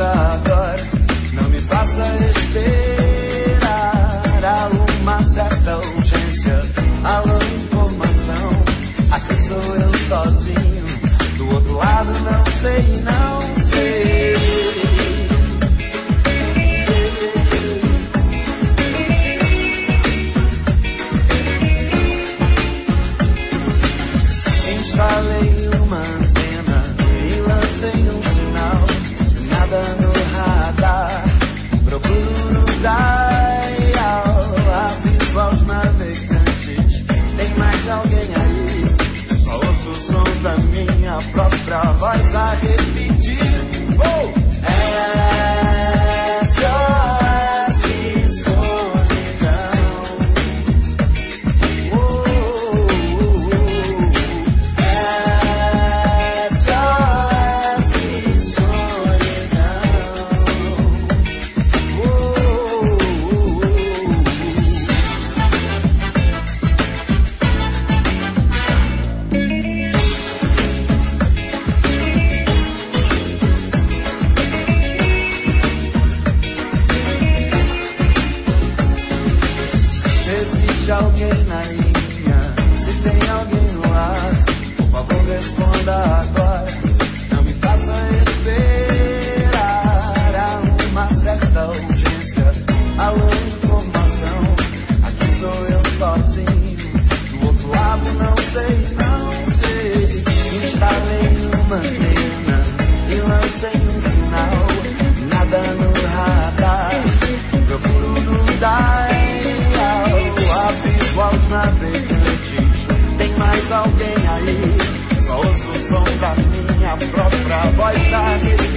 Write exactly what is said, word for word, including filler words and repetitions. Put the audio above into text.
responda agora. Não me faça esperar. Há uma certa urgência. Alô, informação. Aqui sou eu sozinho. Do outro lado não sei, não sei. Instalei uma antena e lancei um sinal. Nada no radar. Procuro no dial. Aviso aos navegantes. Tem mais alguém aí? Só ouço o som da minha própria voz a repetir. Oh! S O S solidão. Oh, oh, oh. S O S solidão. Oh, oh, oh. Existe alguém na linha? Se tem alguém no ar, por favor responda agora. Não me faça esperar. Há uma certa urgência. Alô, informação. Aqui sou eu sozinho. Do outro lado não sei, não sei. Instalei uma antena e lancei um sinal. Nada no radar. Procuro no dial. Aviso aos navegantes. Tem mais alguém aí? Só ouço o som da minha própria voz a repetir.